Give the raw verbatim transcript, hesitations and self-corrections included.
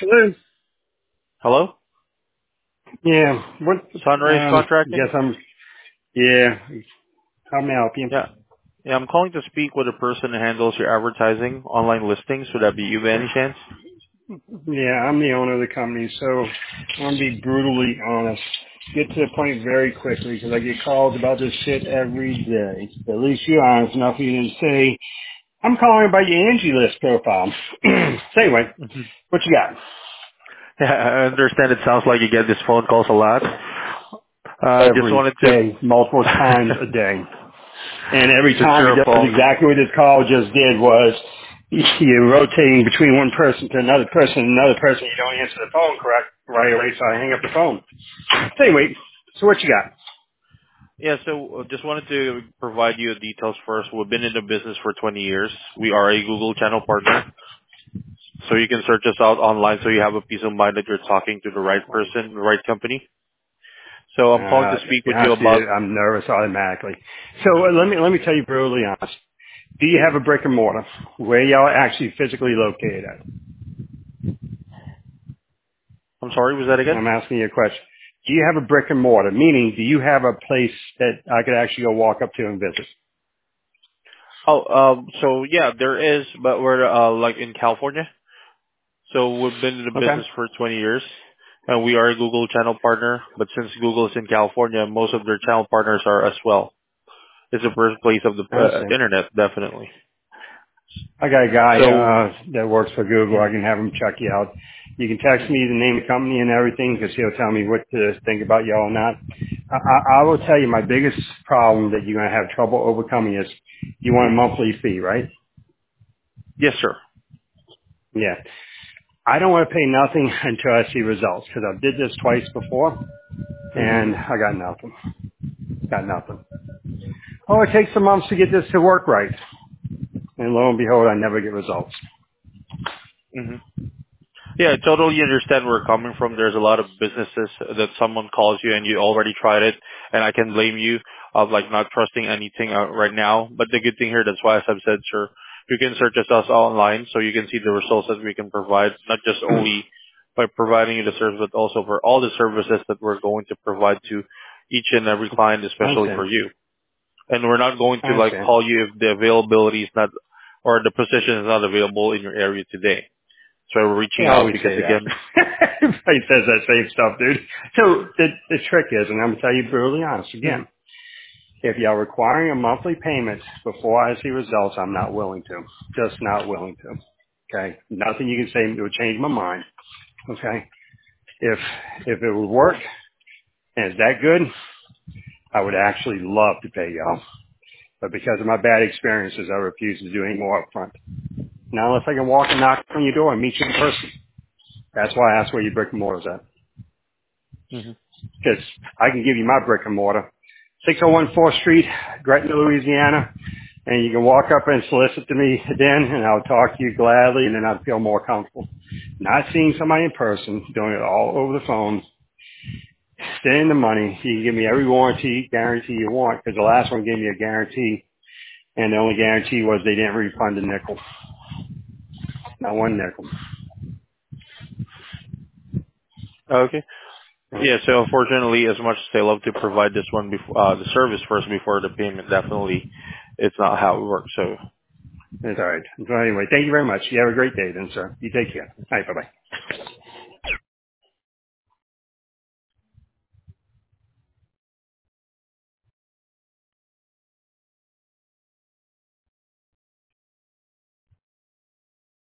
Hello? Hello? Yeah. What? Sunrise Um. Contracting? Yes, I'm. Yeah. How may I help you? Yeah. Yeah, I'm calling to speak with the person who handles your advertising, online listings. Would that be you by any chance? Yeah, I'm the owner of the company, so I'm gonna be brutally honest. Get to the point very quickly because I get calls about this shit every day. At least you're honest enough for you to say, "I'm calling about your Angie List profile." So anyway, hmm what you got? Yeah, I understand it sounds like you get these phone calls a lot. Uh, just Every wanted to... day, multiple times a day. And every Since time you're it a does phone... exactly what this call just did was you're rotating between one person to another person and another person. You don't answer the phone correct right away, so I hang up the phone. So anyway, so what you got? Yeah, so uh, just wanted to provide you the details first. We've been in the business for twenty years. We are a Google channel partner. So you can search us out online so you have a peace of mind that you're talking to the right person, the right company. So I'm calling Uh, to speak to be with you honest with about... you, I'm nervous automatically. So uh, let me let me tell you brutally honest. Do you have a brick and mortar? Where y'all actually physically located at? I'm sorry, was that again? I'm asking you a question. Do you have a brick and mortar? Meaning, do you have a place that I could actually go walk up to and visit? Oh, um, so yeah, there is, but we're uh, like in California. So we've been in the Okay. business for twenty years, and we are a Google channel partner. But since Google is in California, most of their channel partners are as well. It's the birthplace of the I uh, understand. internet, definitely. I got a guy So, uh, that works for Google. I mhm, can have him check you out. You can text mhm, me the name of the company and everything because he'll tell me what to think about y'all or not. I, I, I will tell you my biggest problem that you're going to have trouble overcoming is you want a monthly fee, right? yes, sir. Yeah. I don't want to pay nothing until I see results because I did this twice before hmm and I got nothing. Got nothing. Oh, it takes some months to get this to work right. And lo and behold, I never get results. hmm Yeah, I totally understand where you're coming from. There's a lot of businesses that someone calls you and you already tried it, and I can blame you of like not trusting anything uh, right now. But the good thing here, that's why as I've said, sir, you can search us us online so you can see the results that we can provide, not just only by providing you the service, but also for all the services that we're going to provide to each and every client, I especially understand. for you. And we're not going I to like understand. call you if the availability is not, or the position is not available in your area today. So we're They reaching out always because say that. again, Everybody says that same stuff, dude. So the the trick is, and I'm gonna tell you brutally honest again, if y'all requiring a monthly payment before I see results, I'm not willing to. Just not willing to. Okay? Nothing you can say that would change my mind. Okay? If if it would work and it's that good, I would actually love to pay y'all. But because of my bad experiences, I refuse to do any more upfront. Now unless I can walk and knock on your door and meet you in person. That's why I asked where your brick and mortar's at. hmm Because I can give you my brick and mortar. six oh one fourth Street, Gretna, Louisiana. And you can walk up and solicit to me then, and I'll talk to you gladly, and then I'd feel more comfortable. Not seeing somebody in person, doing it all over the phone, staying the money. You can give me every warranty, guarantee you want, because the last one gave me a guarantee, and the only guarantee was they didn't refund a nickel. Not one nickel. Okay. Yeah, so unfortunately, as much as they love to provide this one before, uh, the service first before the payment, definitely it's not how it works. So, It's all right. So anyway, thank you very much. You have a great day then, sir. You take care. All right, bye-bye.